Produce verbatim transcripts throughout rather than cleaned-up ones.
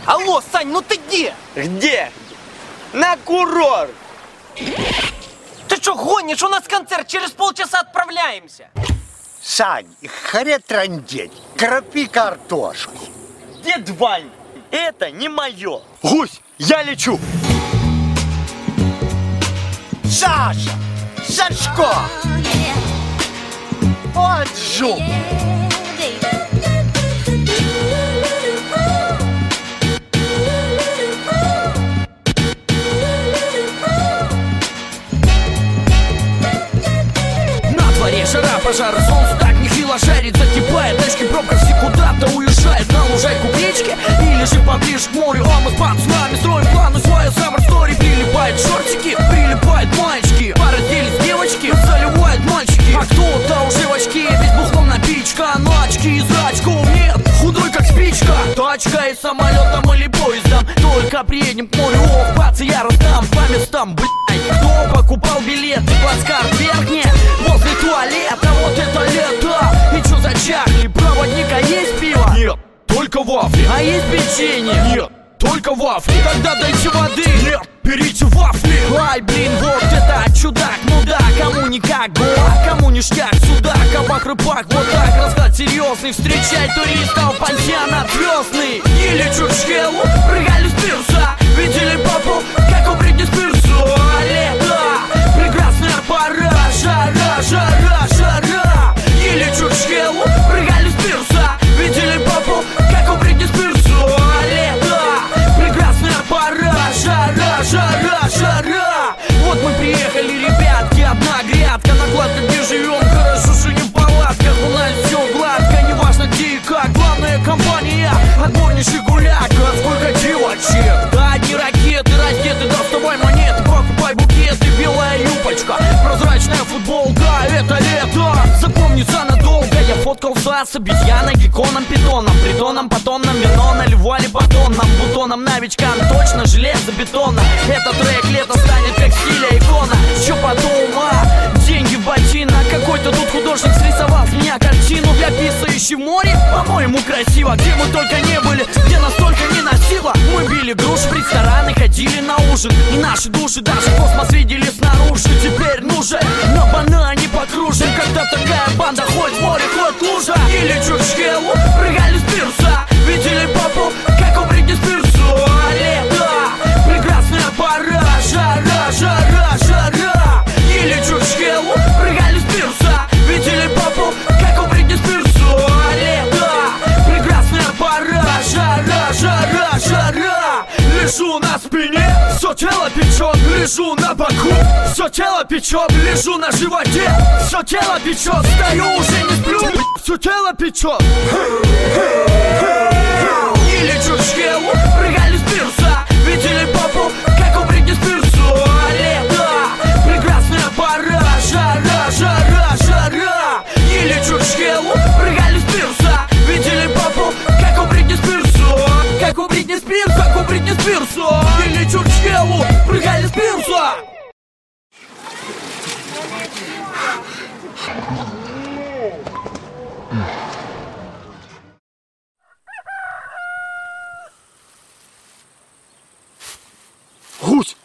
Алло, Сань, ну ты где? Где? На курорт. Ты что, гонишь? У нас концерт, через полчаса отправляемся. Сань, харе трындеть, кропи картошку. Дед Вань, это не мое. Гусь, я лечу. Саша, Сашко, вот жук. Жара, пожара, солнце так нехило жарит, закипает, тачки, пробка, все куда-то уезжает. На лужайку к речке или же поближе к морю. А мы с пацанами строим планы, свою summer story. Прилипают шортики, прилипают мальчики, пораделись девочки, заливают мальчики. А кто-то уже в очке, весь бухлом напичка. Но очки из очков нет, худой как спичка. Тачка и самолетом или поездом, только приедем к морю. Ох, бац, я раздам по местам, блядь. Кто покупал билеты, плацкарт верхний возле туалета, вот это лето. И чё зачахли, проводника есть пиво? Нет, только вафли. А есть печенье? Нет, только вафли. Тогда дайте воды. Нет, берите вафли. Ай, блин, вот это чудак, ну да, кому никак, а кому ништяк, судак, кабак, рыбак, вот так, расклад серьезный. Встречай туристов, пансионат звездный. Или чурчхелу, прыгали с пирса, видели папу, как у Бритни Спирс. Лето, прекрасная пора, жара, жара, жара. Или чурчхелу, прыгали с пирса, видели папу, как у Бритни Спирс. Лето, прекрасная пора, жара, жара, жара. Вот мы приехали, ребятки, одна грядка, на кладке, где живем, хорошо, что не в палатках. У нас все гладко, неважно где и как. Главная компания, отборнейший гуляк. А сколько девочек, да одни ракеты, ракеты, доставай монеты, покупай букеты. Белая юбочка, прозрачная футболка, это лето запомнится надолго. Я фоткался с обезьяной, гекконом, питоном, притоном, по тоннам вино наливали по тоннам, бутоном, новичкам точно железобетонно. Этот трек лето станет как стиля икона. Чё потом, а? Деньги в ботинок. Какой-то тут художник срисовал с меня картину для писающей в море. По-моему, красиво, где мы только не были, где нас только не носило. Мы били груши в рестораны, ходили на ужин, и наши души даже космос видели снаружи. Теперь нужен на банане покружен, когда такая банда ходит в море, ходит лужа. Или чурчхелу, прыгали с пирса, видели папу, как у Бритни Спирс. Лето, прекрасная пора, жара, жара, жара. Или чурчхелу, прыгали с пирса, видели папу, как у Бритни Спирс. Лето, прекрасная пора, жара, жара, жара. Лежу на спине, все тело печет, лежу на боку, все тело печет, лежу на животе, все тело печет, стою, уже не сплю, все тело печет. Или чурчхелу, прыгали с пирса, видели папу, как у Бритни Спирс. Лето, прекрасная пора, жара, жара, жара. Или чурчхелу, прыгали с пирса, видели папу, как у Бритни Спирс. Как у Бритни Спирс, как у Бритни Спирс. Или чурчхелу, прыгали с пирса. Гусь.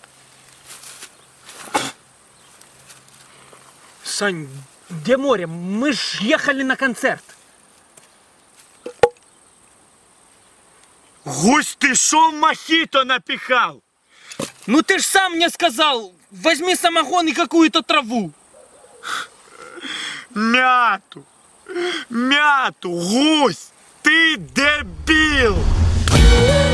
Сань, где море? Мы ж ехали на концерт. Гусь, ты шо мохито напихал? Ну ты ж сам мне сказал, возьми самогон и какую-то траву. Мяту, мяту, гусь, ты дебил.